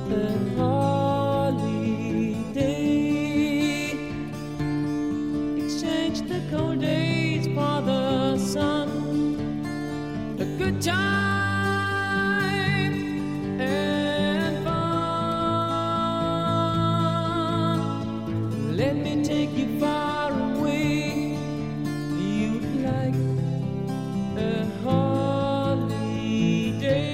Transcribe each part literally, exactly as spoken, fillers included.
a holiday. Exchange the cold days for the sun, a good time and fun. Let me take you far away. You'd like a holiday.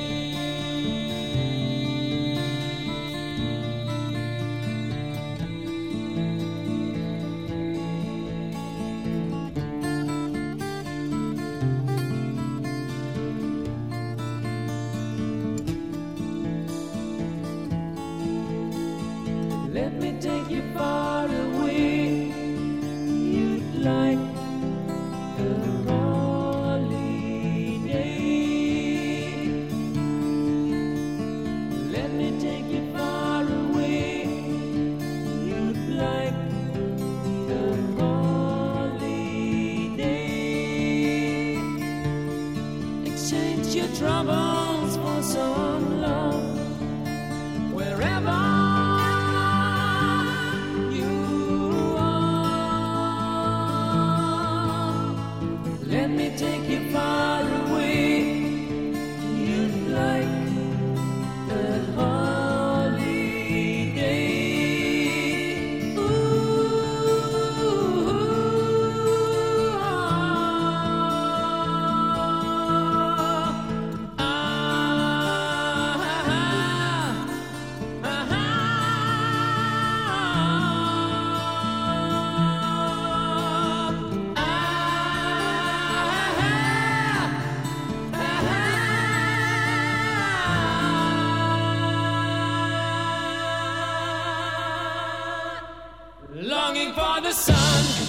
Let me take you far away. You'd like a holiday. Let me take you far away. You'd like a holiday. Exchange your troubles for some love. Wherever let me take you far away. You'd like a holiday. Ooh, ah, ah, ah, ah, longing for the sun.